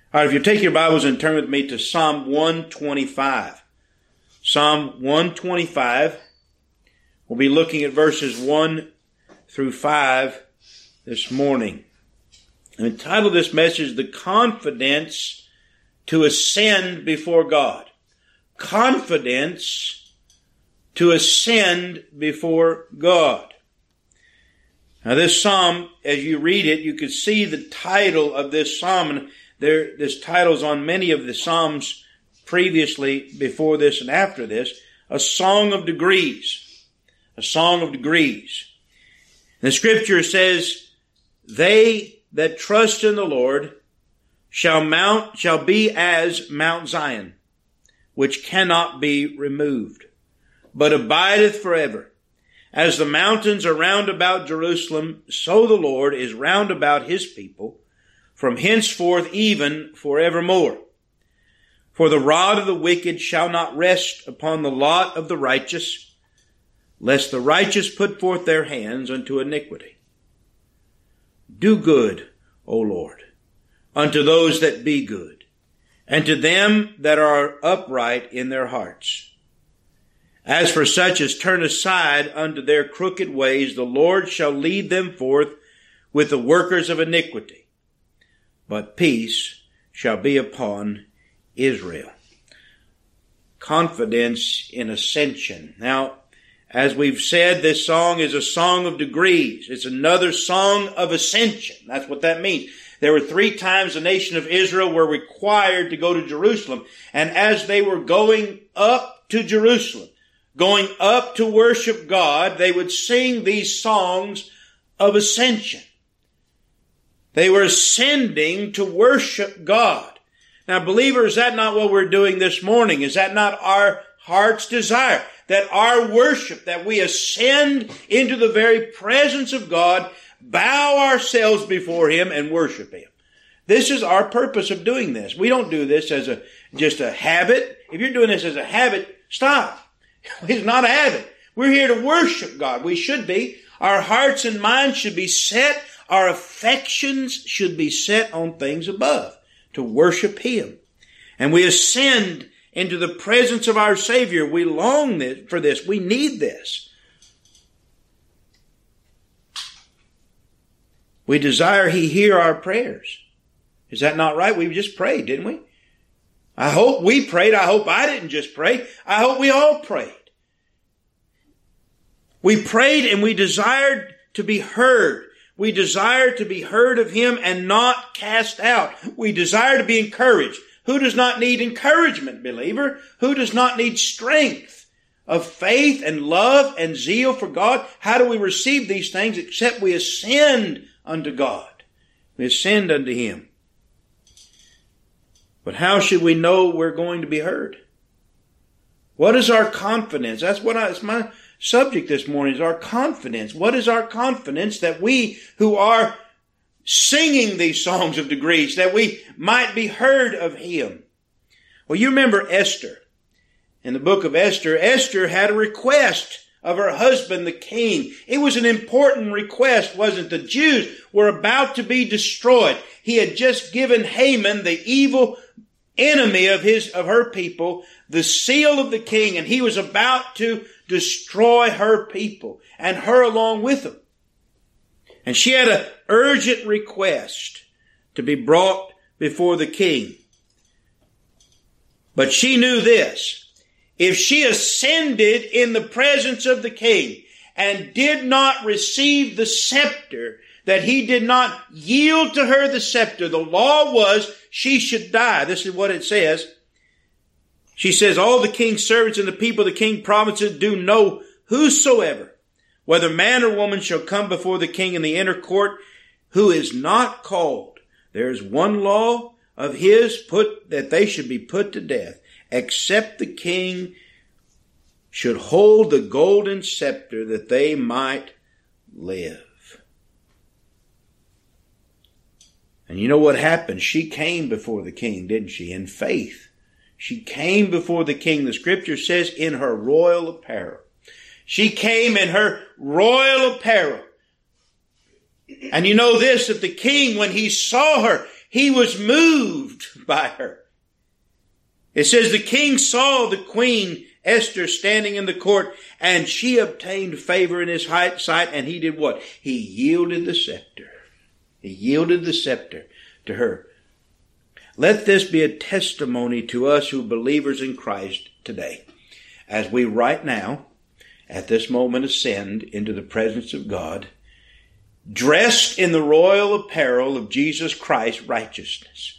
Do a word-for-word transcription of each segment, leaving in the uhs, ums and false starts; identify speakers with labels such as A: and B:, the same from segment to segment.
A: All right, if you take your Bibles and turn with me to Psalm one twenty-five. Psalm one twenty-five. We'll be looking at verses one through five this morning. And the title of this message is The Confidence to Ascend Before God. Confidence to ascend before God. Now this psalm, as you read it, you can see the title of this psalm. And there, this title's on many of the psalms previously, before this and after this. A Song of Degrees. A Song of Degrees. The scripture says, they that trust in the Lord shall mount, shall be as Mount Zion, which cannot be removed, but abideth forever. As the mountains are round about Jerusalem, so the Lord is round about his people, from henceforth even forevermore. For the rod of the wicked shall not rest upon the lot of the righteous, lest the righteous put forth their hands unto iniquity. Do good, O Lord, unto those that be good, and to them that are upright in their hearts. As for such as turn aside unto their crooked ways, the Lord shall lead them forth with the workers of iniquity. But peace shall be upon Israel. Confidence in ascension. Now, as we've said, this song is a song of degrees. It's another song of ascension. That's what that means. There were three times the nation of Israel were required to go to Jerusalem. And as they were going up to Jerusalem, going up to worship God, they would sing these songs of ascension. They were ascending to worship God. Now, believer, is that not what we're doing this morning? Is that not our heart's desire? That our worship, that we ascend into the very presence of God, bow ourselves before him and worship him. This is our purpose of doing this. We don't do this as a just a habit. If you're doing this as a habit, stop. It's not a habit. We're here to worship God. We should be. Our hearts and minds should be set. Our affections should be set on things above, to worship him. And we ascend into the presence of our Savior. We long for this. We need this. We desire he hear our prayers. Is that not right? We just prayed, didn't we? I hope we prayed. I hope I didn't just pray. I hope we all prayed. We prayed and we desired to be heard. We desire to be heard of him and not cast out. We desire to be encouraged. Who does not need encouragement, believer? Who does not need strength of faith and love and zeal for God? How do we receive these things except we ascend unto God? We ascend unto him. But how should we know we're going to be heard? What is our confidence? That's what I, that's my subject this morning, is our confidence. What is our confidence that we who are singing these songs of degrees, that we might be heard of him? Well, you remember Esther. In the book of Esther, Esther had a request of her husband, the king. It was an important request, wasn't it? The Jews were about to be destroyed. He had just given Haman, the evil enemy of his, of her people, the seal of the king, and he was about to destroy her people and her along with them. And she had an urgent request to be brought before the king. But she knew this: if she ascended in the presence of the king and did not receive the scepter, that he did not yield to her the scepter, the law was she should die. This is what it says. She says, all the king's servants and the people of the king's provinces do know whosoever, whether man or woman, shall come before the king in the inner court, who is not called. There is one law of his put that they should be put to death, except the king should hold the golden scepter, that they might live. And you know what happened? She came before the king, didn't she? In faith. She came before the king. The scripture says in her royal apparel. She came in her royal apparel. And you know this, that the king, when he saw her, He was moved by her. It says the king saw the queen Esther standing in the court, and she obtained favor in his sight, and he did what? He yielded the scepter. He yielded the scepter to her. Let this be a testimony to us who are believers in Christ today, as we right now, at this moment, ascend into the presence of God, dressed in the royal apparel of Jesus Christ's righteousness.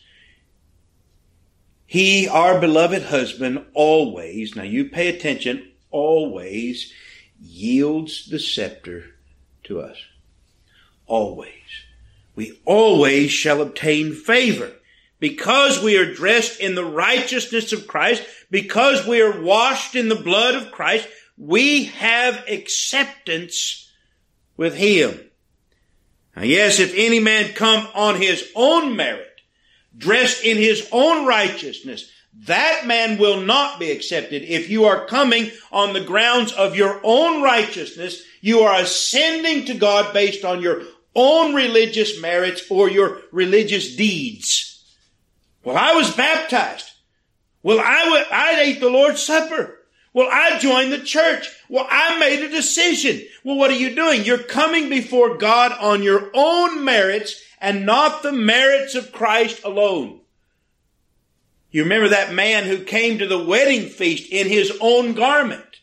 A: He, our beloved husband, always, now you pay attention, always yields the scepter to us. Always. We always shall obtain favor. Because we are dressed in the righteousness of Christ, because we are washed in the blood of Christ, we have acceptance with Him. Now, yes, if any man come on his own merit, dressed in his own righteousness, that man will not be accepted. If you are coming on the grounds of your own righteousness, you are ascending to God based on your own religious merits or your religious deeds. Well, I was baptized. Well, I, w- I ate the Lord's Supper. Well, I joined the church. Well, I made a decision. Well, what are you doing? You're coming before God on your own merits and not the merits of Christ alone. You remember that man who came to the wedding feast in his own garment.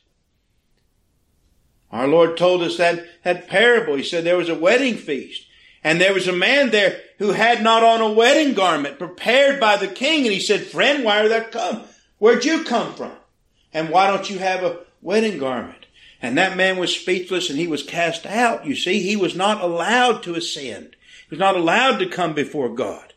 A: Our Lord told us that, that parable. He said there was a wedding feast. And there was a man there who had not on a wedding garment prepared by the king. And he said, friend, why are that come? Where'd you come from? And why don't you have a wedding garment? And that man was speechless and he was cast out. You see, he was not allowed to ascend. He was not allowed to come before God.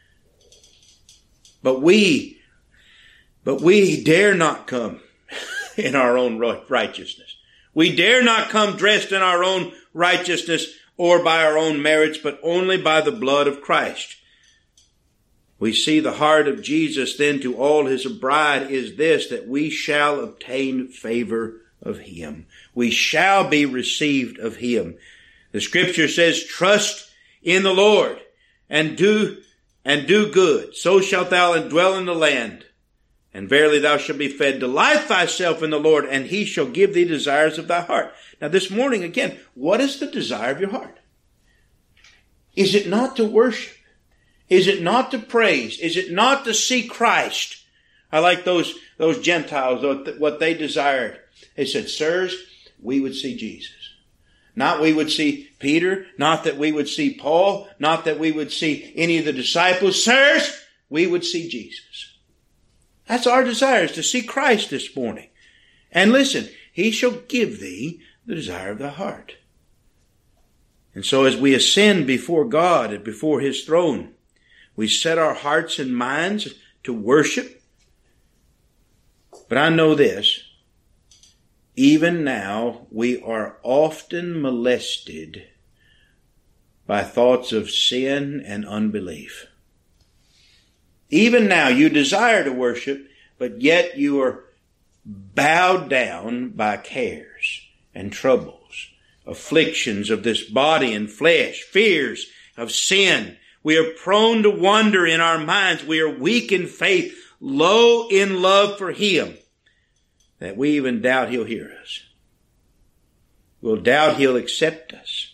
A: But we, but we dare not come in our own righteousness. We dare not come dressed in our own righteousness or by our own merits, but only by the blood of Christ. We see the heart of Jesus then to all his bride is this, that we shall obtain favor of him. We shall be received of him. The scripture says, trust in the Lord and do, and do good. So shalt thou dwell in the land. And verily thou shalt be fed. Delight thyself in the Lord, and he shall give thee desires of thy heart. Now this morning, again, what is the desire of your heart? Is it not to worship? Is it not to praise? Is it not to see Christ? I like those, those Gentiles, what they desired. They said, sirs, we would see Jesus. Not we would see Peter, not that we would see Paul, not that we would see any of the disciples. Sirs, we would see Jesus. That's our desire, is to see Christ this morning. And listen, he shall give thee the desire of thy heart. And so as we ascend before God and before his throne, we set our hearts and minds to worship. But I know this, even now we are often molested by thoughts of sin and unbelief. Even now you desire to worship, but yet you are bowed down by cares and troubles, afflictions of this body and flesh, fears of sin. We are prone to wander in our minds. We are weak in faith, low in love for him, that we even doubt he'll hear us. We'll doubt he'll accept us.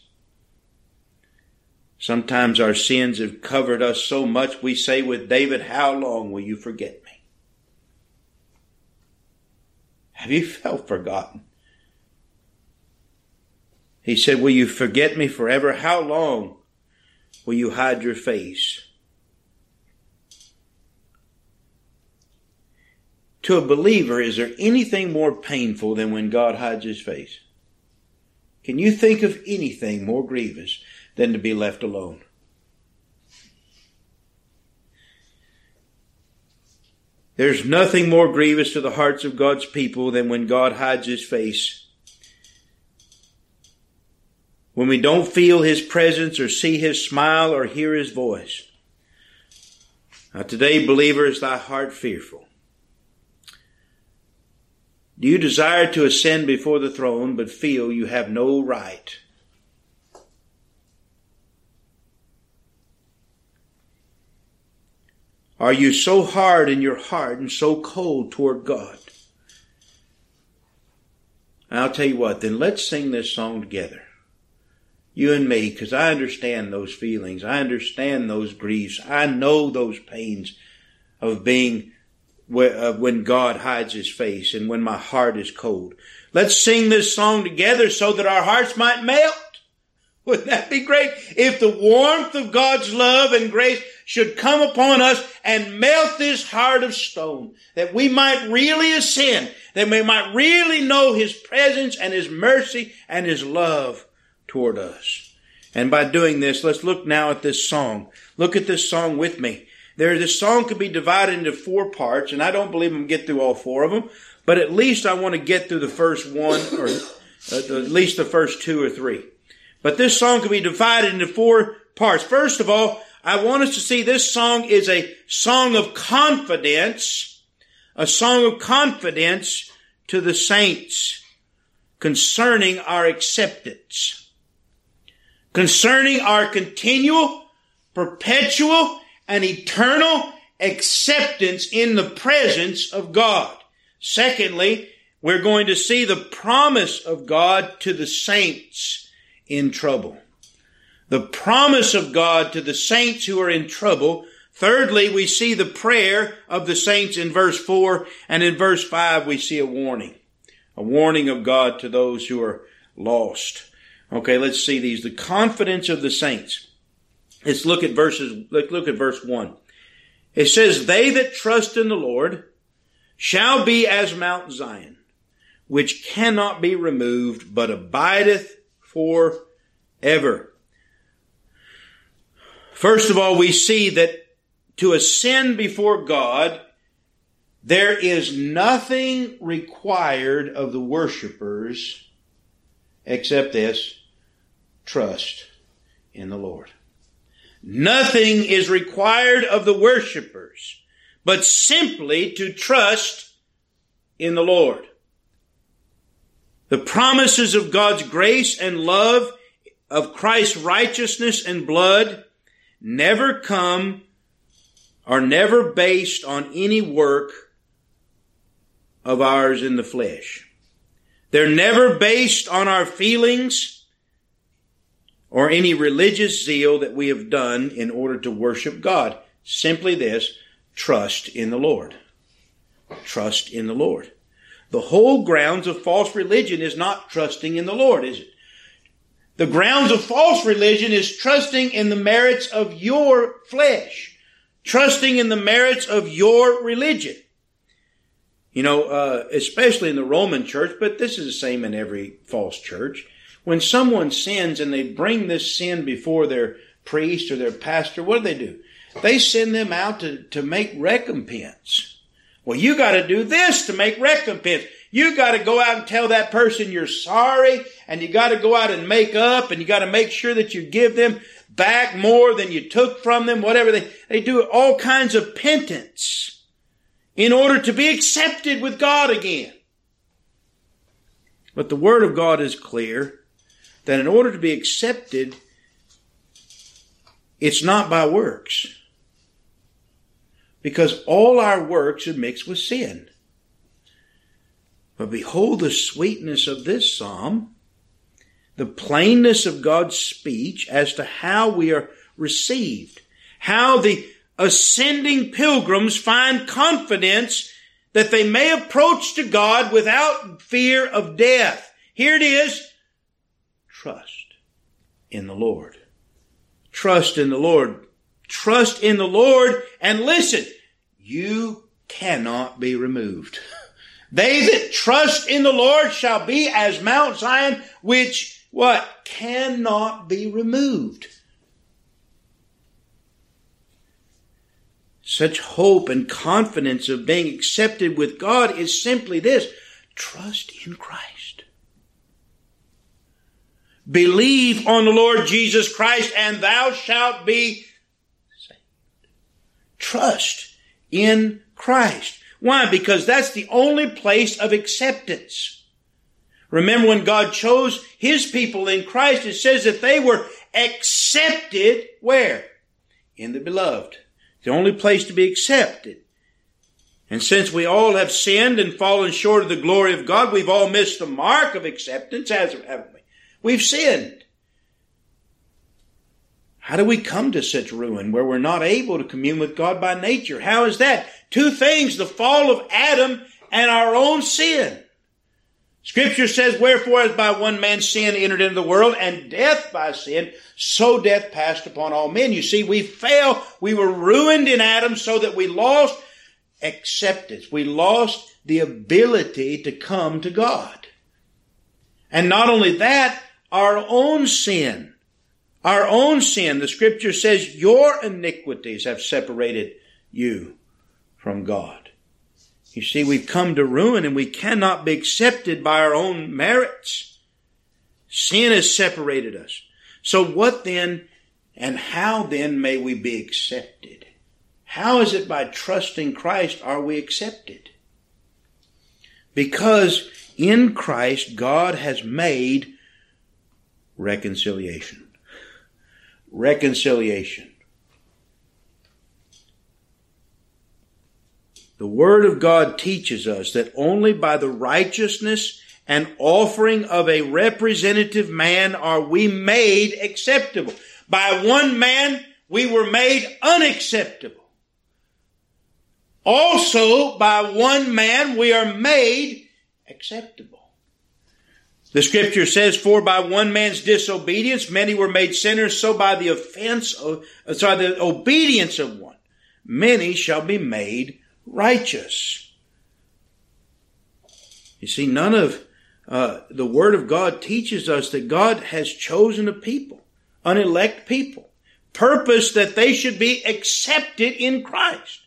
A: Sometimes our sins have covered us so much we say with David, how long will you forget me? Have you felt forgotten? He said, will you forget me forever? How long will you hide your face? To a believer, is there anything more painful than when God hides his face? Can you think of anything more grievous than to be left alone? There's nothing more grievous to the hearts of God's people than when God hides his face. When we don't feel his presence or see his smile or hear his voice. Now today, believer, is thy heart fearful? Do you desire to ascend before the throne but feel you have no right? Are you so hard in your heart and so cold toward God? I'll tell you what, then let's sing this song together. You and me, because I understand those feelings. I understand those griefs. I know those pains of being of when God hides His face and when my heart is cold. Let's sing this song together so that our hearts might melt. Wouldn't that be great? If the warmth of God's love and grace should come upon us and melt this heart of stone, that we might really ascend, that we might really know His presence and His mercy and His love toward us. And by doing this, let's look now at this song. Look at this song with me. There, this song could be divided into four parts, and I don't believe I'm going to get through all four of them, but at least I want to get through the first one, or at least the first two or three. But this song can be divided into four parts. First of all, I want us to see this song is a song of confidence, a song of confidence to the saints concerning our acceptance, concerning our continual, perpetual, and eternal acceptance in the presence of God. Secondly, we're going to see the promise of God to the saints in trouble. The promise of God to the saints who are in trouble. Thirdly, we see the prayer of the saints in verse four, and in verse five we see a warning. A warning of God to those who are lost. Okay, let's see these. The confidence of the saints. Let's look at verses, let's look at verse one. It says, they that trust in the Lord shall be as Mount Zion, which cannot be removed, but abideth forever. First of all, we see that to ascend before God, there is nothing required of the worshipers except this, trust in the Lord. Nothing is required of the worshipers, but simply to trust in the Lord. The promises of God's grace and love, of Christ's righteousness and blood, never come, are never based on any work of ours in the flesh. They're never based on our feelings or any religious zeal that we have done in order to worship God. Simply this, trust in the Lord. Trust in the Lord. The whole grounds of false religion is not trusting in the Lord, is it? The grounds of false religion is trusting in the merits of your flesh. Trusting in the merits of your religion. You know, uh, especially in the Roman church, but this is the same in every false church. When someone sins and they bring this sin before their priest or their pastor, what do they do? They send them out to, to make recompense. Well, you got to do this to make recompense. You got to go out and tell that person you're sorry, and you got to go out and make up, and you got to make sure that you give them back more than you took from them, whatever. They, they do all kinds of penance in order to be accepted with God again. But the Word of God is clear that in order to be accepted, it's not by works. Because all our works are mixed with sin. But behold the sweetness of this psalm, the plainness of God's speech as to how we are received, how the ascending pilgrims find confidence that they may approach to God without fear of death. Here it is. Trust in the Lord. Trust in the Lord. Trust in the Lord, and listen, you cannot be removed. They that trust in the Lord shall be as Mount Zion, which, what? Cannot be removed. Such hope and confidence of being accepted with God is simply this: trust in Christ. Believe on the Lord Jesus Christ, and thou shalt be saved. Trust in Christ. Why? Because that's the only place of acceptance. Remember, when God chose His people in Christ, it says that they were accepted where? In the beloved. It's the only place to be accepted. And since we all have sinned and fallen short of the glory of God, we've all missed the mark of acceptance, haven't we? We've sinned. How do we come to such ruin where we're not able to commune with God by nature? How is that? Two things, the fall of Adam and our own sin. Scripture says, wherefore as by one man's sin entered into the world, and death by sin, so death passed upon all men. You see, we fell, we were ruined in Adam so that we lost acceptance. We lost the ability to come to God. And not only that, our own sin. Our own sin. The Scripture says, your iniquities have separated you from God. You see, we've come to ruin and we cannot be accepted by our own merits. Sin has separated us. So what then, and how then may we be accepted? How is it by trusting Christ are we accepted? Because in Christ, God has made reconciliation. Reconciliation. The Word of God teaches us that only by the righteousness and offering of a representative man are we made acceptable. By one man, we were made unacceptable. Also, by one man, we are made acceptable. The Scripture says, for by one man's disobedience, many were made sinners, so by the offense of, sorry, the obedience of one, many shall be made righteous. You see, none of uh, the Word of God teaches us that God has chosen a people, an elect people, purpose that they should be accepted in Christ.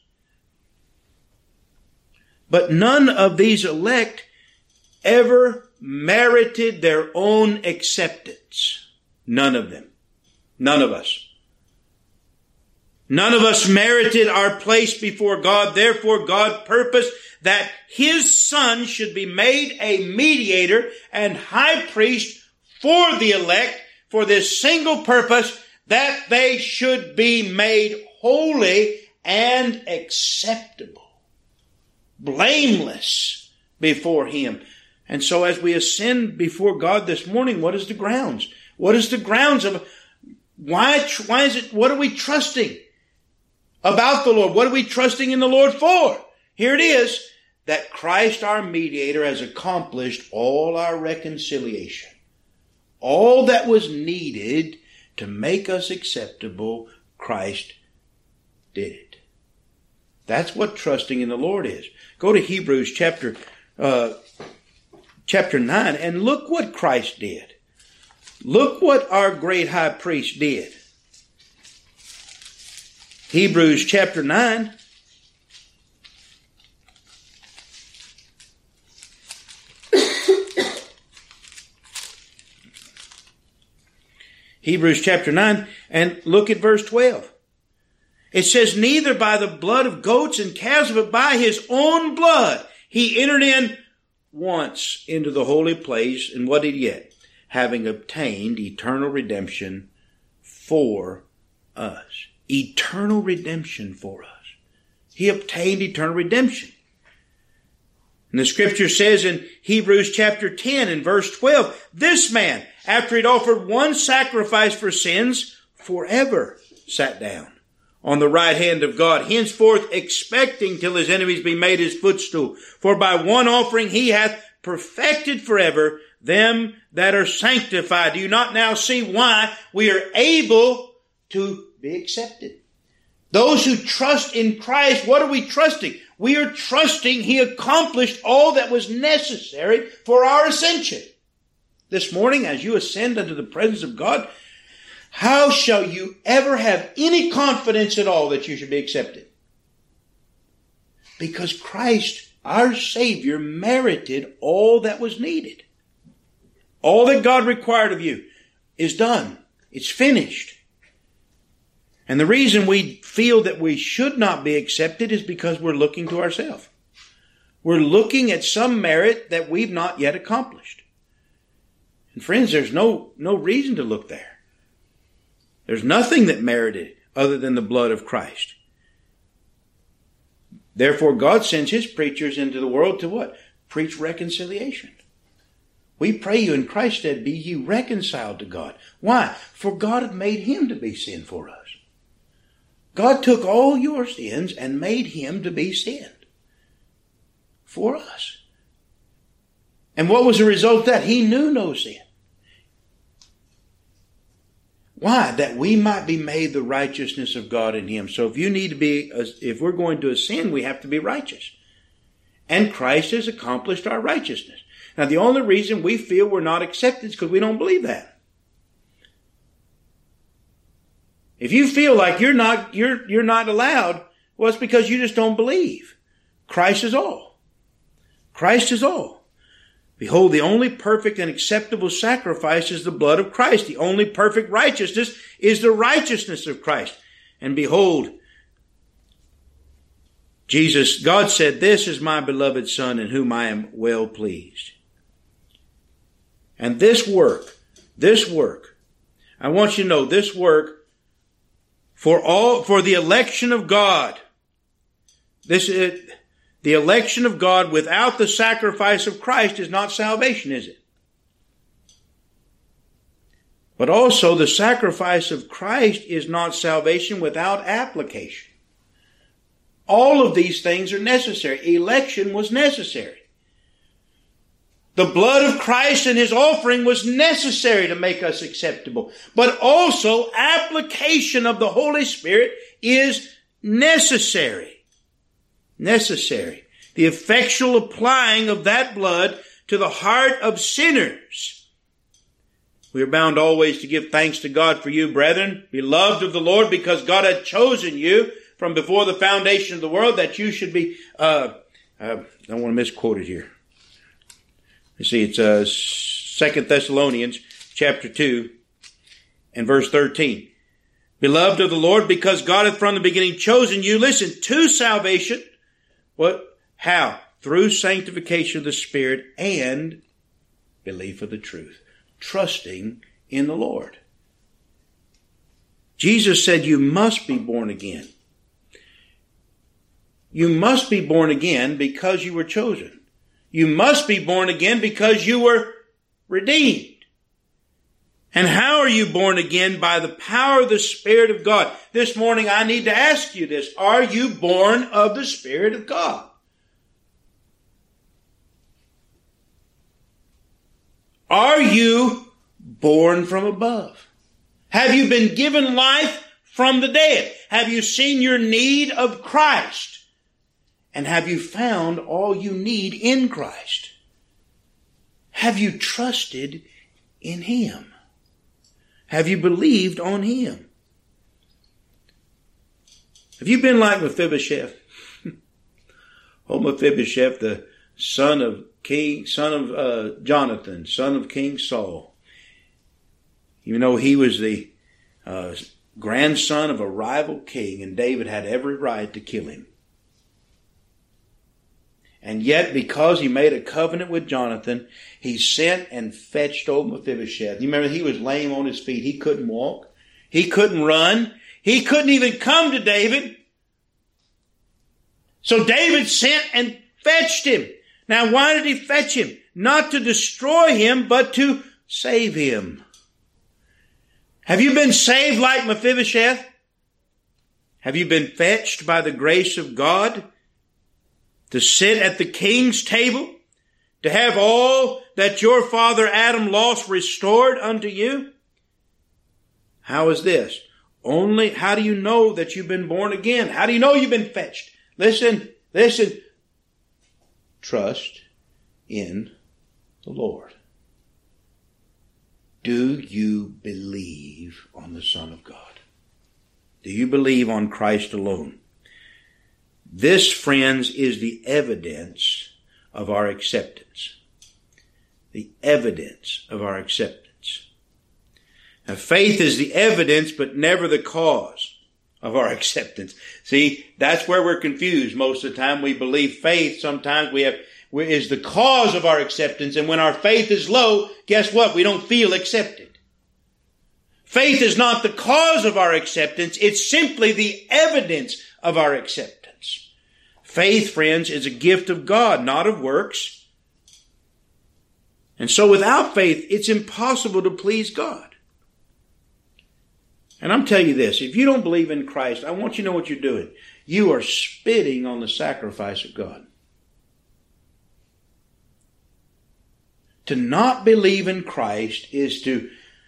A: But none of these elect ever merited their own acceptance. None of them. None of us. None of us merited our place before God. Therefore, God purposed that His Son should be made a mediator and high priest for the elect for this single purpose, that they should be made holy and acceptable, blameless before Him. And so as we ascend before God this morning, what is the grounds? What is the grounds of why, why is it, what are we trusting about the Lord? What are we trusting in the Lord for? Here it is, that Christ our mediator has accomplished all our reconciliation. All that was needed to make us acceptable, Christ did it. That's what trusting in the Lord is. Go to Hebrews chapter uh, chapter nine and look what Christ did. Look what our great high priest did. Hebrews chapter nine. Hebrews chapter nine, and look at verse twelve. It says, neither by the blood of goats and calves, but by His own blood He entered in once into the holy place, and what did He get? Having obtained eternal redemption for us. Eternal redemption for us. He obtained eternal redemption. And the Scripture says in Hebrews chapter ten and verse twelve, this man, after he'd offered one sacrifice for sins, forever sat down on the right hand of God, henceforth expecting till His enemies be made His footstool. For by one offering He hath perfected forever them that are sanctified. Do you not now see why we are able to be accepted? Those who trust in Christ, what are we trusting? We are trusting He accomplished all that was necessary for our ascension. This morning, as you ascend unto the presence of God, how shall you ever have any confidence at all that you should be accepted? Because Christ, our Savior, merited all that was needed. All that God required of you is done. It's finished. And the reason we feel that we should not be accepted is because we're looking to ourselves. We're looking at some merit that we've not yet accomplished. And friends, there's no, no reason to look there. There's nothing that merited other than the blood of Christ. Therefore, God sends his preachers into the world to what? Preach reconciliation. We pray you in Christ's stead, be ye reconciled to God. Why? For God hath made him to be sin for us. God took all your sins and made him to be sin for us. And what was the result of that? He knew no sin. Why? That we might be made the righteousness of God in him. So if you need to be, if we're going to ascend, we have to be righteous. And Christ has accomplished our righteousness. Now the only reason we feel we're not accepted is because we don't believe that. If you feel like you're not, you're, you're not allowed, well, it's because you just don't believe. Christ is all. Christ is all. Behold, the only perfect and acceptable sacrifice is the blood of Christ. The only perfect righteousness is the righteousness of Christ. And behold, Jesus, God said, this is my beloved Son in whom I am well pleased. And this work, this work, I want you to know this work for all, for the election of God, this is, the election of God without the sacrifice of Christ is not salvation, is it? But also the sacrifice of Christ is not salvation without application. All of these things are necessary. Election was necessary. The blood of Christ and his offering was necessary to make us acceptable. But also application of the Holy Spirit is necessary. Necessary. The effectual applying of that blood to the heart of sinners. We are bound always to give thanks to God for you, brethren, beloved of the Lord, because God had chosen you from before the foundation of the world that you should be, uh, uh I don't want to misquote it here. You see, it's uh, Second Thessalonians chapter two and verse thirteen. Beloved of the Lord, because God hath from the beginning chosen you, listen, to salvation. What? How? Through sanctification of the Spirit and belief of the truth. Trusting in the Lord. Jesus said you must be born again. You must be born again because you were chosen. You must be born again because you were redeemed. And how are you born again? By the power of the Spirit of God. This morning I need to ask you this. Are you born of the Spirit of God? Are you born from above? Have you been given life from the dead? Have you seen your need of Christ? And have you found all you need in Christ? Have you trusted in him? Have you believed on him? Have you been like Mephibosheth? Oh, Mephibosheth, the son of King, son of uh, Jonathan, son of King Saul. You know, he was the uh, grandson of a rival king, and David had every right to kill him. And yet, because he made a covenant with Jonathan, he sent and fetched old Mephibosheth. You remember, he was lame on his feet. He couldn't walk. He couldn't run. He couldn't even come to David. So David sent and fetched him. Now, why did he fetch him? Not to destroy him, but to save him. Have you been saved like Mephibosheth? Have you been fetched by the grace of God to sit at the king's table, to have all that your father Adam lost restored unto you? How is this? Only, how do you know that you've been born again? How do you know you've been fetched? Listen, listen. Trust in the Lord. Do you believe on the Son of God? Do you believe on Christ alone? This, friends, is the evidence of our acceptance. The evidence of our acceptance. Now, faith is the evidence, but never the cause of our acceptance. See, that's where we're confused most of the time. We believe faith, sometimes we have, is the cause of our acceptance, and when our faith is low, guess what? We don't feel accepted. Faith is not the cause of our acceptance, it's simply the evidence of our acceptance. Faith, friends, is a gift of God, not of works. And so without faith, it's impossible to please God. And I'm telling you this, if you don't believe in Christ, I want you to know what you're doing. You are spitting on the sacrifice of God. To not believe in Christ is to,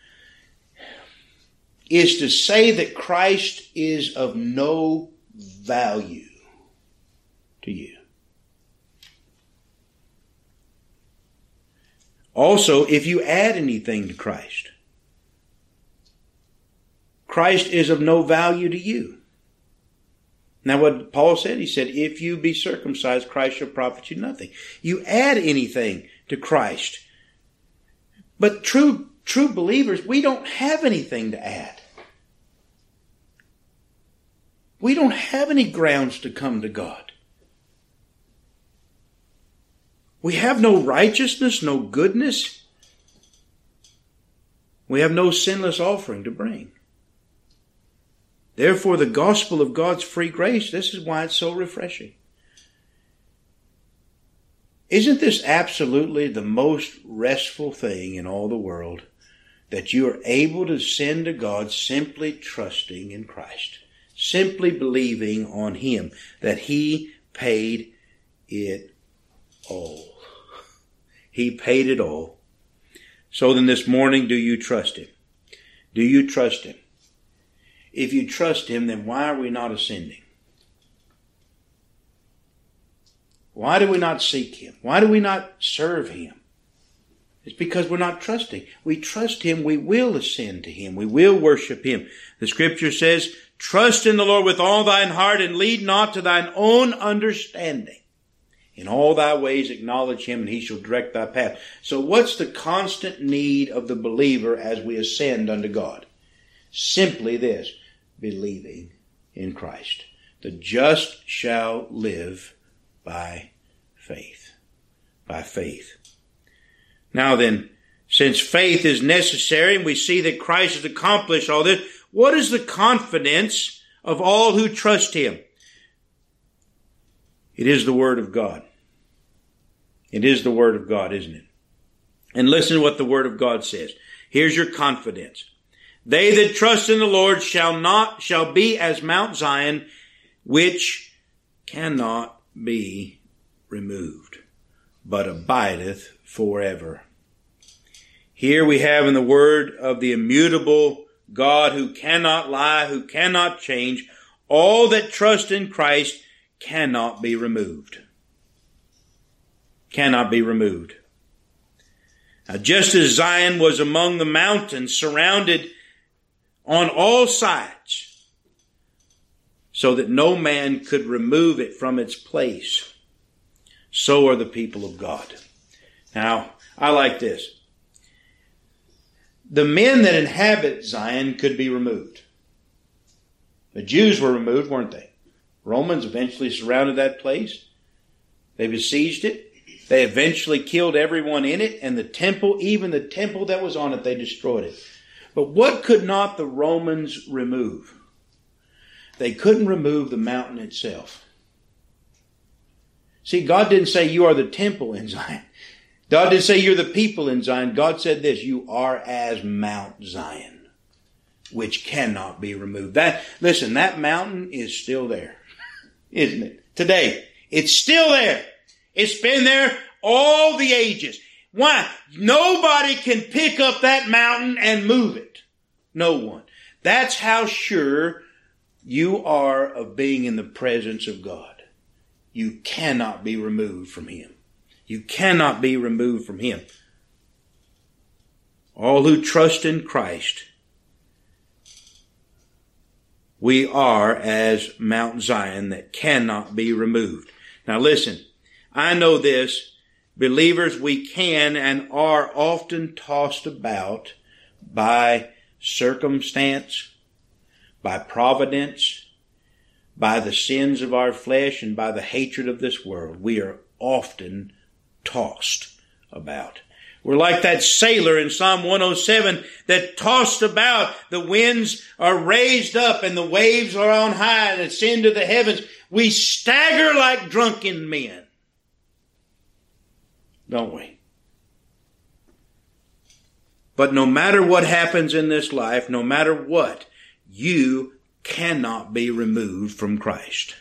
A: is to say that Christ is of no value to you. Also, if you add anything to Christ, Christ is of no value to you. Now what Paul said, he said, if you be circumcised, Christ shall profit you nothing. You add anything to Christ. But true, true believers, we don't have anything to add. We don't have any grounds to come to God. We have no righteousness, no goodness. We have no sinless offering to bring. Therefore, the gospel of God's free grace, this is why it's so refreshing. Isn't this absolutely the most restful thing in all the world? That you are able to send to God simply trusting in Christ. Simply believing on Him. That He paid it all. He paid it all. So then this morning, do you trust Him? Do you trust Him? If you trust Him, then why are we not ascending? Why do we not seek Him? Why do we not serve Him? It's because we're not trusting. We trust Him, we will ascend to Him. We will worship Him. The Scripture says, trust in the Lord with all thine heart and lead not to thine own understanding. In all thy ways acknowledge Him and He shall direct thy path. So what's the constant need of the believer as we ascend unto God? Simply this, believing in Christ. The just shall live by faith. By faith. Now then, since faith is necessary and we see that Christ has accomplished all this, what is the confidence of all who trust Him? It is the Word of God. It is the Word of God, isn't it? And listen to what the Word of God says. Here's your confidence. They that trust in the Lord shall not, shall be as Mount Zion, which cannot be removed, but abideth forever. Here we have in the word of the immutable God who cannot lie, who cannot change, all that trust in Christ cannot be removed. Cannot be removed. Now, just as Zion was among the mountains, surrounded on all sides, so that no man could remove it from its place, so are the people of God. Now, I like this. The men that inhabit Zion could be removed. The Jews were removed, weren't they? Romans eventually surrounded that place. They besieged it. They eventually killed everyone in it, and the temple, even the temple that was on it, they destroyed it. But what could not the Romans remove? They couldn't remove the mountain itself. See, God didn't say you are the temple in Zion. God didn't say you're the people in Zion. God said this, you are as Mount Zion, which cannot be removed. That, listen, that mountain is still there, isn't it? Today, it's still there. It's been there all the ages. Why? Nobody can pick up that mountain and move it. No one. That's how sure you are of being in the presence of God. You cannot be removed from Him. You cannot be removed from Him. All who trust in Christ, we are as Mount Zion that cannot be removed. Now listen, I know this. Believers, we can and are often tossed about by circumstance, by providence, by the sins of our flesh, and by the hatred of this world. We are often tossed about. We're like that sailor in Psalm one oh seven that tossed about. The winds are raised up and the waves are on high and ascend to the heavens. We stagger like drunken men. Don't we? But no matter what happens in this life, no matter what, you cannot be removed from Christ.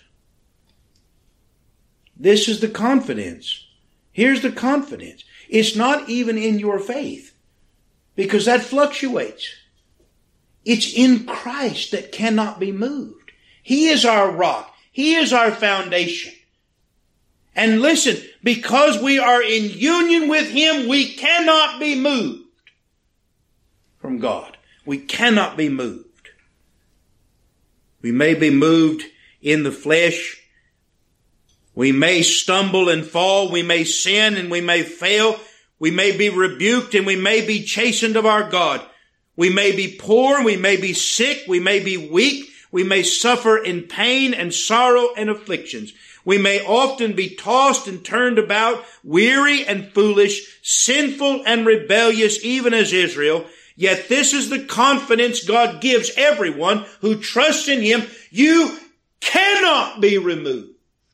A: This is the confidence. Here's the confidence. It's not even in your faith, because that fluctuates. It's in Christ that cannot be moved. He is our rock. He is our foundation. And listen, because we are in union with Him, we cannot be moved from God. We cannot be moved. We may be moved in the flesh. We may stumble and fall. We may sin and we may fail. We may be rebuked and we may be chastened of our God. We may be poor. We may be sick. We may be weak. We may suffer in pain and sorrow and afflictions. We may often be tossed and turned about, weary and foolish, sinful and rebellious, even as Israel. Yet this is the confidence God gives everyone who trusts in Him. You cannot be removed.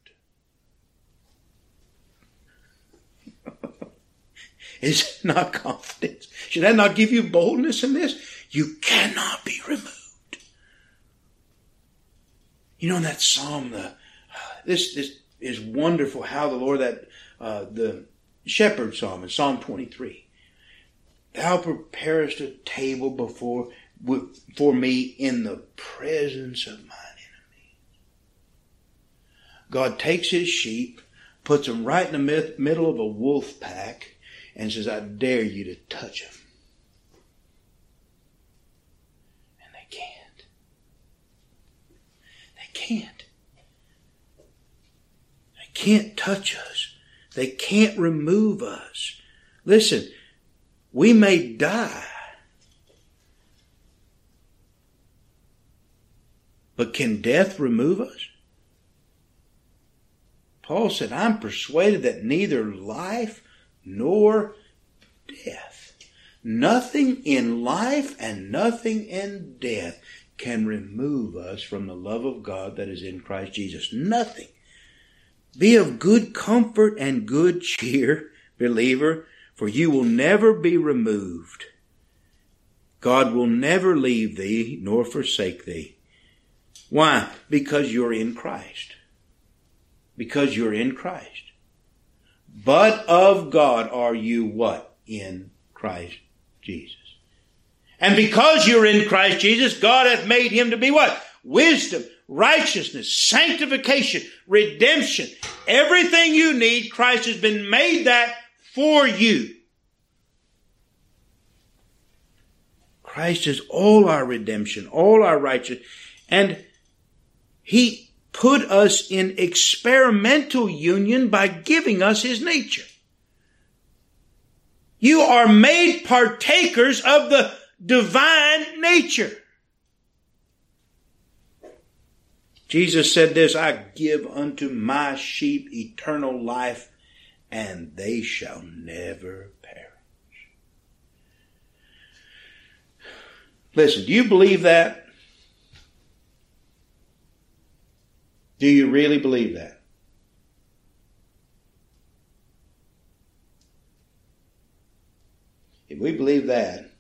A: Is it not confidence? Should that not give you boldness in this? You cannot be removed. You know, in that psalm, the, this, this is wonderful how the Lord, that uh, the shepherd psalm in Psalm twenty-three. Thou preparest a table before, for me in the presence of mine enemies. God takes His sheep, puts them right in the mid- middle of a wolf pack, and says, I dare you to touch them. And they can't. They can't. They can't touch us. They can't remove us. Listen, we may die, but can death remove us? Paul said, I'm persuaded that neither life nor death, nothing in life and nothing in death can remove us from the love of God that is in Christ Jesus. Nothing. Be of good comfort and good cheer, believer, for you will never be removed. God will never leave thee nor forsake thee. Why? Because you're in Christ. Because you're in Christ. But of God are you what? In Christ Jesus. And because you're in Christ Jesus, God hath made Him to be what? Wisdom, righteousness, sanctification, redemption. Everything you need, Christ has been made that for you. Christ is all our redemption, all our righteousness. And He put us in experimental union by giving us His nature. You are made partakers of the divine nature. Jesus said this, I give unto my sheep eternal life, and they shall never perish. Listen, do you believe that? Do you really believe that? If we believe that,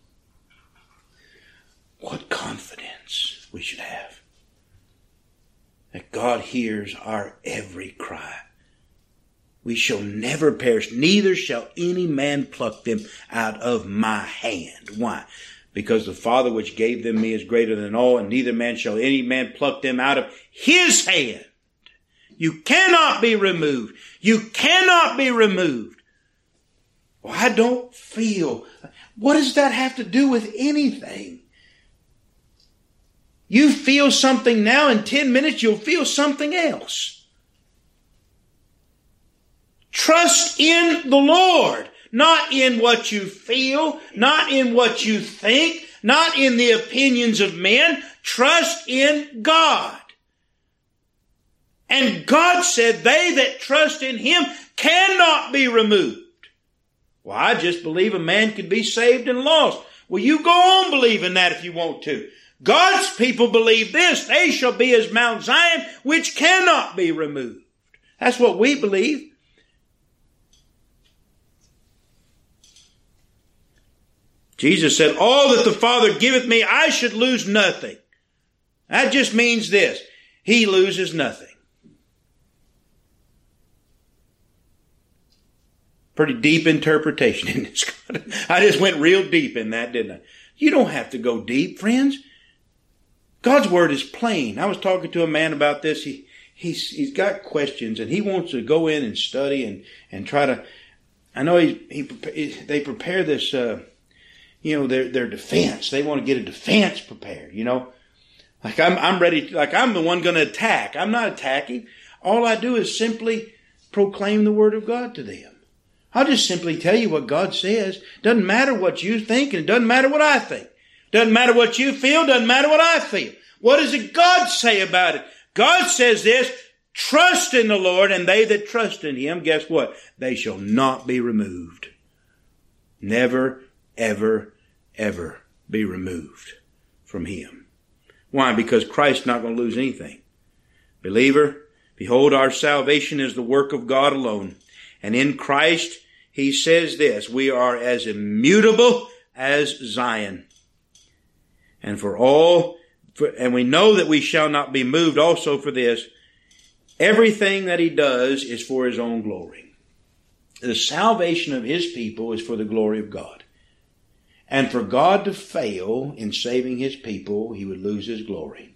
A: what confidence we should have. That God hears our every cry. We shall never perish, neither shall any man pluck them out of my hand. Why? Because the Father which gave them me is greater than all, and neither man shall any man pluck them out of His hand. You cannot be removed. You cannot be removed. Well, I don't feel. What does that have to do with anything? You feel something now, in ten minutes you'll feel something else. Trust in the Lord, not in what you feel, not in what you think, not in the opinions of men. Trust in God. And God said they that trust in Him cannot be removed. Well, I just believe a man could be saved and lost. Well, you go on believing that if you want to. God's people believe this: they shall be as Mount Zion, which cannot be removed. That's what we believe. Jesus said, all that the Father giveth me, I should lose nothing. That just means this: he loses nothing. Pretty deep interpretation in this. I just went real deep in that, didn't I? You don't have to go deep, friends. God's word is plain. I was talking to a man about this. He, he's, he's got questions and he wants to go in and study and, and try to, I know he, he, they prepare this, uh, you know, their, their defense. They want to get a defense prepared, you know. Like I'm, I'm ready, like I'm the one going to attack. I'm not attacking. All I do is simply proclaim the word of God to them. I'll just simply tell you what God says. Doesn't matter what you think, and it doesn't matter what I think. Doesn't matter what you feel, doesn't matter what I feel. What does God say about it? God says this: trust in the Lord, and they that trust in him, guess what? They shall not be removed. Never, ever, ever be removed from him. Why? Because Christ's not going to lose anything. Believer, behold, our salvation is the work of God alone. And in Christ, he says this: we are as immutable as Zion. And for all, for, and we know that we shall not be moved also for this: everything that he does is for his own glory. The salvation of his people is for the glory of God. And for God to fail in saving his people, he would lose his glory.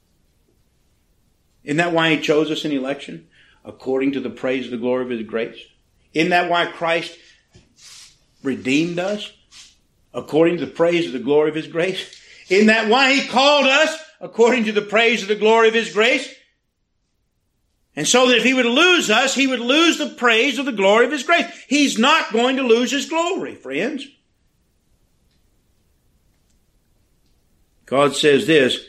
A: Isn't that why he chose us in election? According to the praise of the glory of his grace. Isn't that why Christ redeemed us? According to the praise of the glory of his grace. Isn't that why he called us? According to the praise of the glory of his grace. And so that if he would lose us, he would lose the praise of the glory of his grace. He's not going to lose his glory, friends. God says this: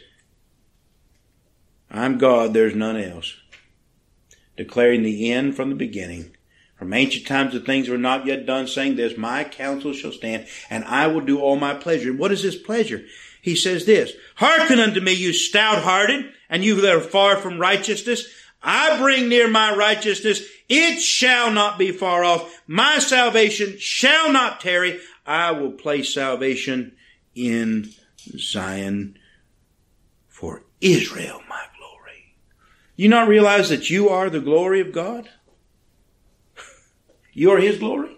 A: I'm God, there's none else. Declaring the end from the beginning. From ancient times the things were not yet done, saying this: my counsel shall stand, and I will do all my pleasure. And what is his pleasure? He says this: hearken unto me, you stout-hearted, and you that are far from righteousness. I bring near my righteousness. It shall not be far off. My salvation shall not tarry. I will place salvation in Zion for Israel, my glory. You not realize that you are the glory of God? You are his glory.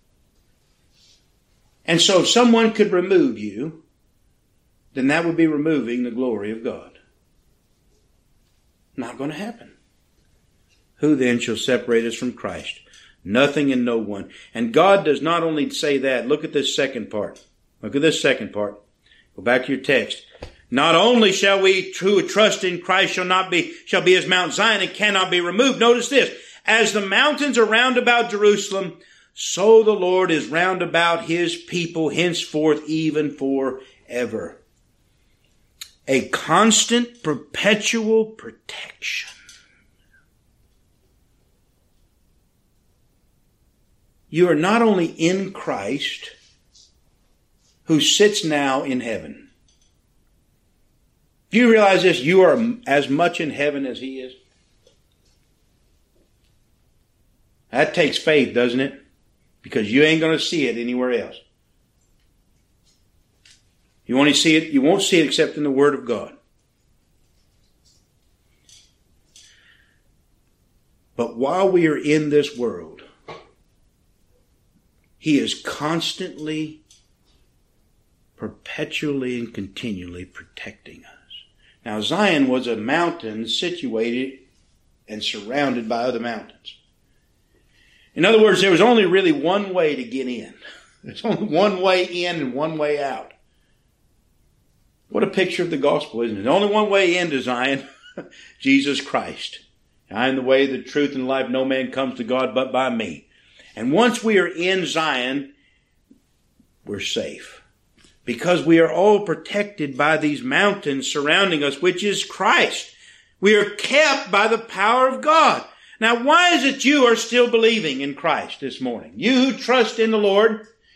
A: And so if someone could remove you, then that would be removing the glory of God. Not going to happen. Who then shall separate us from Christ? Nothing and no one. And God does not only say that. Look at this second part. Look at this second part. Go back to your text. Not only shall we who trust in Christ shall not be, shall be as Mount Zion and cannot be removed. Notice this: as the mountains are round about Jerusalem, so the Lord is round about his people henceforth, even forever. A constant, perpetual protection. You are not only in Christ, who sits now in heaven. Do you realize this? You are as much in heaven as he is. That takes faith, doesn't it? Because you ain't going to see it anywhere else. You only see it, you won't see it except in the Word of God. But while we are in this world, he is constantly, perpetually, and continually protecting us. Now, Zion was a mountain situated and surrounded by other mountains. In other words, there was only really one way to get in. There's only one way in and one way out. What a picture of the gospel, isn't it? There's only one way into Zion, Jesus Christ. I am the way, the truth, and the life. No man comes to God but by me. And once we are in Zion, we're safe. Because we are all protected by these mountains surrounding us, which is Christ. We are kept by the power of God. Now, why is it you are still believing in Christ this morning? You who trust in the Lord,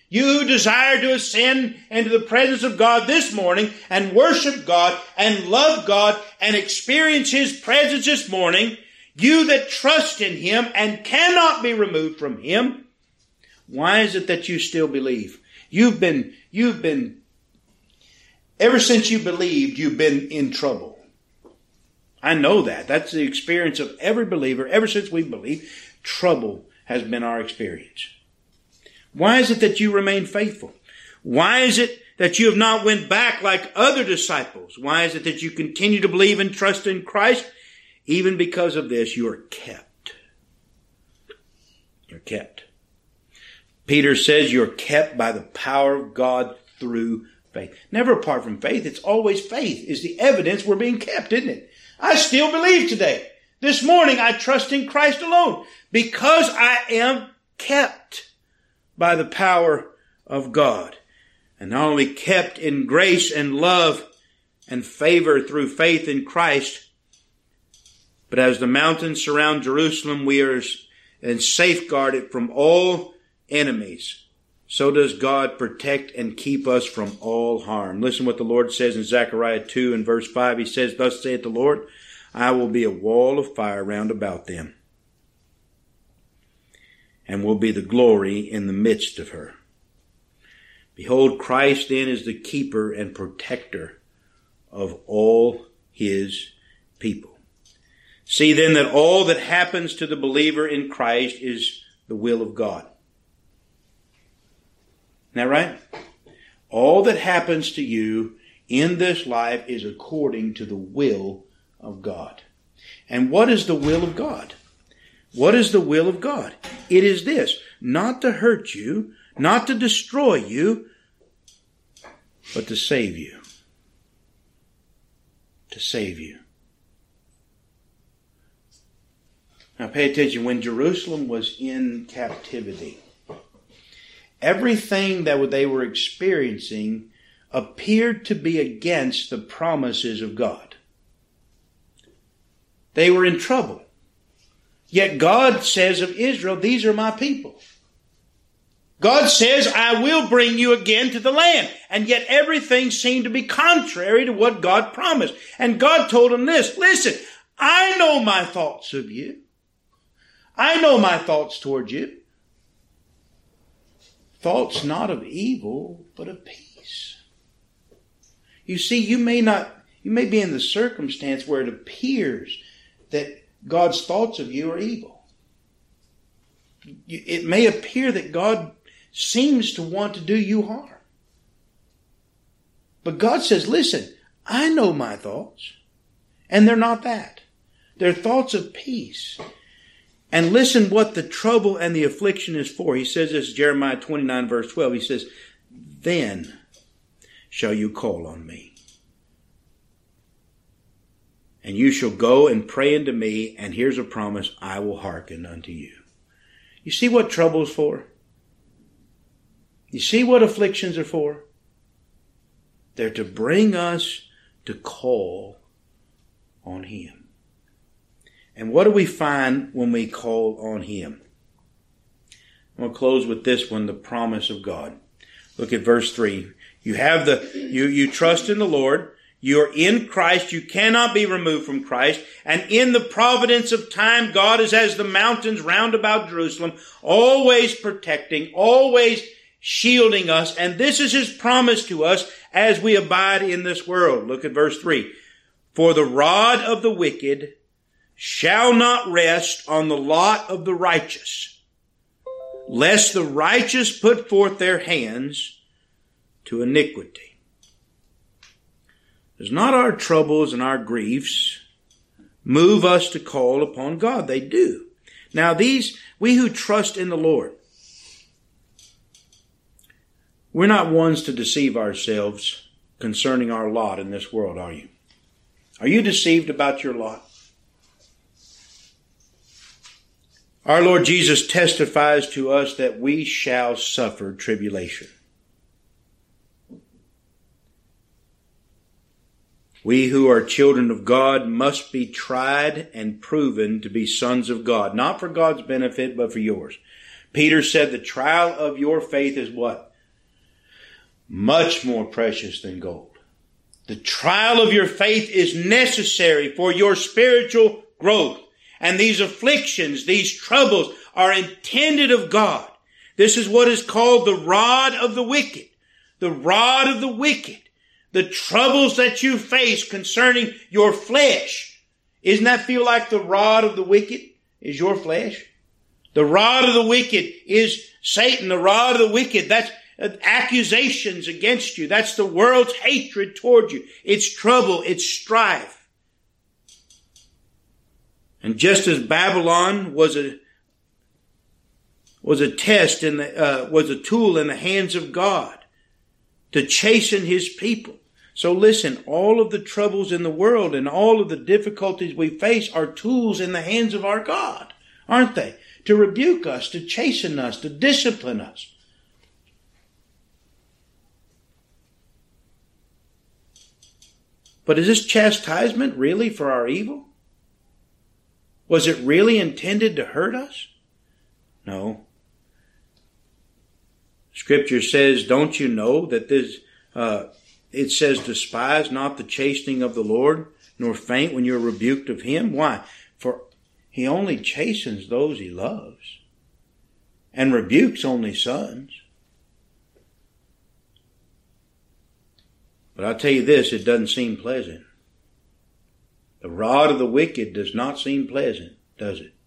A: You who desire to ascend into the presence of God this morning and worship God and love God and experience His presence this morning, you that trust in Him and cannot be removed from Him, why is it that you still believe? You've been, you've been, ever since you believed, you've been in trouble. I know that. That's the experience of every believer. Ever since we believed, trouble has been our experience. Why is it that you remain faithful? Why is it that you have not went back like other disciples? Why is it that you continue to believe and trust in Christ? Even because of this, you are kept. You're kept. Peter says you're kept by the power of God through faith. Never apart from faith. It's always faith is the evidence we're being kept, isn't it? I still believe today. This morning I trust in Christ alone because I am kept by the power of God. And not only kept in grace and love and favor through faith in Christ, but as the mountains surround Jerusalem, we are and safeguarded from all enemies. So does God protect and keep us from all harm. Listen what the Lord says in Zechariah two and verse five. He says, "Thus saith the Lord, I will be a wall of fire round about them, and will be the glory in the midst of her." Behold, Christ then is the keeper and protector of all His people. See then that all that happens to the believer in Christ is the will of God. Isn't that right? All that happens to you in this life is according to the will of God. And what is the will of God? What is the will of God? It is this, not to hurt you, not to destroy you, but to save you. To save you. Now pay attention, when Jerusalem was in captivity, everything that they were experiencing appeared to be against the promises of God. They were in trouble. Yet God says of Israel, these are my people. God says, I will bring you again to the land. And yet everything seemed to be contrary to what God promised. And God told them this, listen, I know my thoughts of you. I know my thoughts toward you. Thoughts not of evil, but of peace. You see, you may not, you may be in the circumstance where it appears that God's thoughts of you are evil. It may appear that God seems to want to do you harm. But God says, listen, I know my thoughts, and they're not that. They're thoughts of peace. And listen what the trouble and the affliction is for. He says this, Jeremiah twenty-nine verse twelve. He says, then shall you call on me, and you shall go and pray unto me, and here's a promise, I will hearken unto you. You see what trouble is for? You see what afflictions are for? They're to bring us to call on Him. And what do we find when we call on Him? I'm going to close with this one, the promise of God. Look at verse three. You have the, you, you trust in the Lord. You're in Christ. You cannot be removed from Christ. And in the providence of time, God is as the mountains round about Jerusalem, always protecting, always shielding us. And this is His promise to us as we abide in this world. Look at verse three. For the rod of the wicked shall not rest on the lot of the righteous, lest the righteous put forth their hands to iniquity. Does not our troubles and our griefs move us to call upon God? They do. Now these, we who trust in the Lord, we're not ones to deceive ourselves concerning our lot in this world, are you? Are you deceived about your lot? Our Lord Jesus testifies to us that we shall suffer tribulation. We who are children of God must be tried and proven to be sons of God, not for God's benefit, but for yours. Peter said the trial of your faith is what? much more precious than gold. The trial of your faith is necessary for your spiritual growth. And these afflictions, these troubles are intended of God. This is what is called the rod of the wicked. The rod of the wicked. The troubles that you face concerning your flesh. Isn't that feel like the rod of the wicked is your flesh? The rod of the wicked is Satan. The rod of the wicked, that's accusations against you. That's the world's hatred toward you. It's trouble. It's strife. And just as Babylon was a was a test in the uh, was a tool in the hands of God to chasten His people. So listen, all of the troubles in the world and all of the difficulties we face are tools in the hands of our God, aren't they? To rebuke us, to chasten us, to discipline us. But is this chastisement really for our evil? Was it really intended to hurt us? No. Scripture says, don't you know that this, uh, it says, despise not the chastening of the Lord, nor faint when you are rebuked of Him. Why? For He only chastens those He loves, and rebukes only sons. But I'll tell you this, it doesn't seem pleasant. The rod of the wicked does not seem pleasant, does it?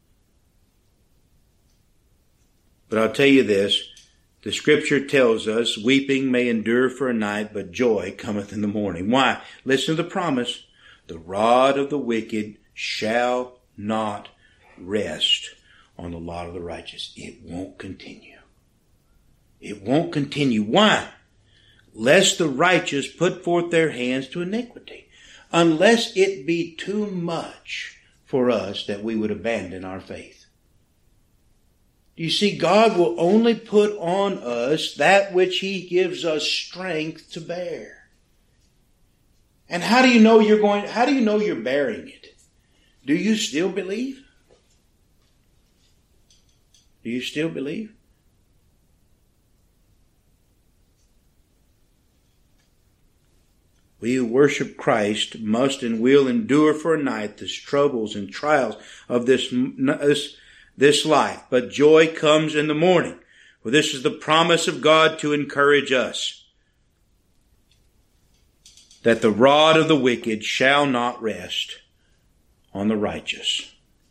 A: But I'll tell you this, the Scripture tells us, weeping may endure for a night, but joy cometh in the morning. Why? Listen to the promise. The rod of the wicked shall not rest on the lot of the righteous. It won't continue. It won't continue. Why? Lest the righteous put forth their hands to iniquity. Unless it be too much for us that we would abandon our faith. You see, God will only put on us that which He gives us strength to bear. And how do you know you're going, how do you know you're bearing it? Do you still believe? Do you still believe? We who worship Christ must and will endure for a night the troubles and trials of this, this, this life. But joy comes in the morning. For this is the promise of God to encourage us. That the rod of the wicked shall not rest on the righteous.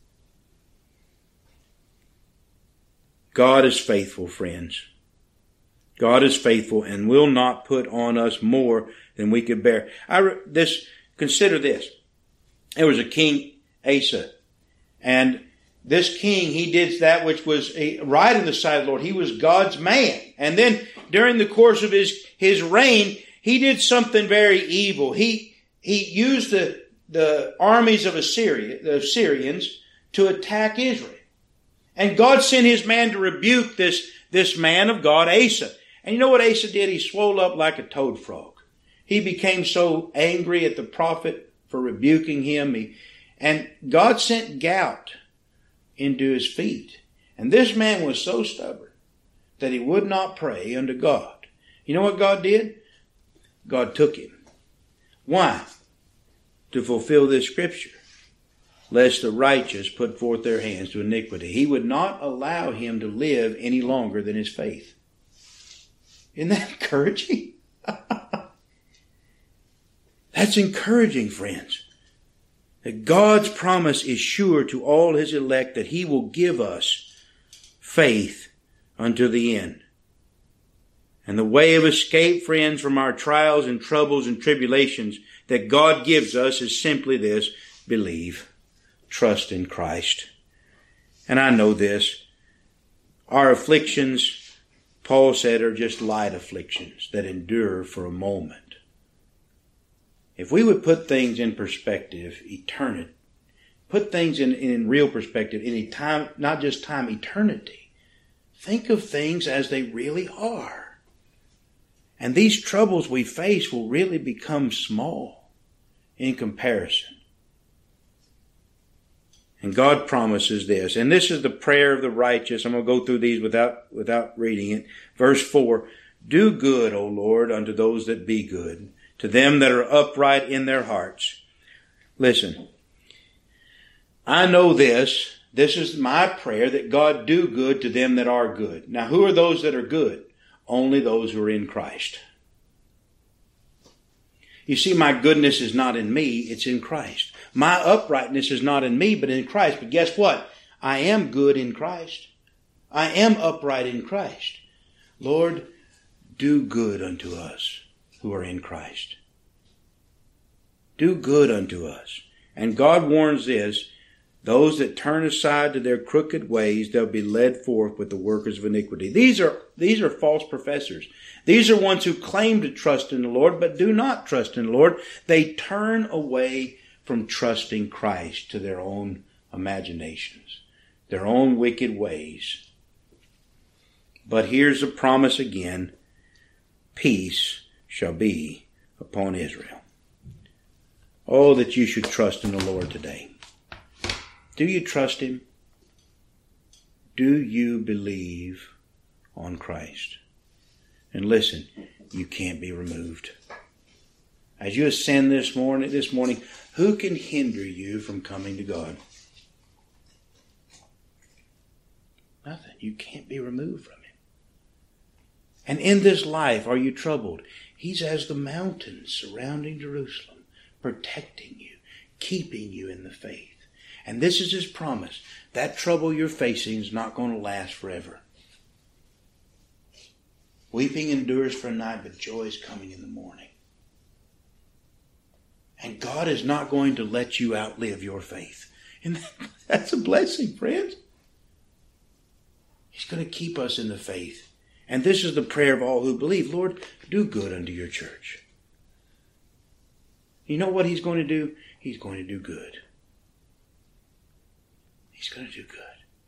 A: God is faithful, friends. God is faithful and will not put on us more than we could bear. I re- this consider this. There was a king, Asa, and this king, he did that which was a, right in the sight of the Lord. He was God's man. And then during the course of his his reign, he did something very evil. He he used the the armies of Assyria, the Syrians, to attack Israel. And God sent His man to rebuke this this man of God, Asa. And you know what Asa did? He swelled up like a toad frog. He became so angry at the prophet for rebuking him. He, and God sent gout into his feet. And this man was so stubborn that he would not pray unto God. You know what God did? God took him. Why? To fulfill this scripture. Lest the righteous put forth their hands to iniquity. He would not allow him to live any longer than his faith. Isn't that encouraging? That's encouraging, friends. That God's promise is sure to all His elect that He will give us faith unto the end. And the way of escape, friends, from our trials and troubles and tribulations that God gives us is simply this: believe. Trust in Christ. And I know this. Our afflictions, Paul said, are just light afflictions that endure for a moment. If we would put things in perspective, eternity, put things in, in real perspective, in time, not just time, eternity, think of things as they really are. And these troubles we face will really become small in comparison. And God promises this. And this is the prayer of the righteous. I'm going to go through these without, without reading it. Verse four. Do good, O Lord, unto those that be good, to them that are upright in their hearts. Listen, I know this. This is my prayer, that God do good to them that are good. Now, who are those that are good? Only those who are in Christ. You see, my goodness is not in me, it's in Christ. My uprightness is not in me, but in Christ. But guess what? I am good in Christ. I am upright in Christ. Lord, do good unto us who are in Christ. Do good unto us. And God warns this, those that turn aside to their crooked ways, they'll be led forth with the workers of iniquity. These are, these are false professors. These are ones who claim to trust in the Lord, but do not trust in the Lord. They turn away from trusting Christ to their own imaginations, their own wicked ways. But here's a promise again. Peace shall be upon Israel. Oh, that you should trust in the Lord today. Do you trust Him? Do you believe on Christ? And listen, you can't be removed. As you ascend this morning, this morning, who can hinder you from coming to God? Nothing. You can't be removed from Him. And in this life, are you troubled? He's as the mountains surrounding Jerusalem, protecting you, keeping you in the faith. And this is His promise. That trouble you're facing is not going to last forever. Weeping endures for a night, but joy is coming in the morning. And God is not going to let you outlive your faith. And that's a blessing, friends. He's going to keep us in the faith. And this is the prayer of all who believe. Lord, do good unto your church. You know what He's going to do? He's going to do good. He's going to do good.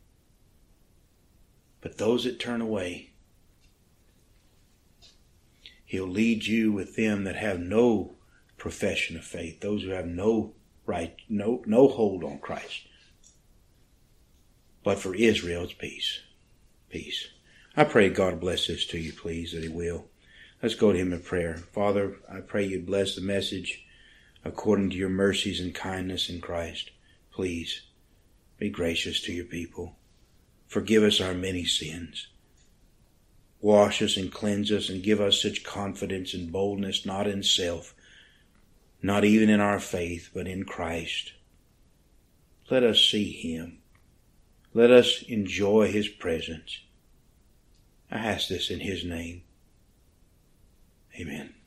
A: But those that turn away, He'll lead you with them that have no profession of faith, those who have no right, no, no hold on Christ. But for Israel, it's peace. Peace. I pray God bless this to you, please, that He will. Let's go to Him in prayer. Father, I pray You'd bless the message according to Your mercies and kindness in Christ. Please be gracious to Your people. Forgive us our many sins. Wash us and cleanse us and give us such confidence and boldness, not in self, not even in our faith, but in Christ. Let us see Him. Let us enjoy His presence. I ask this in His name. Amen.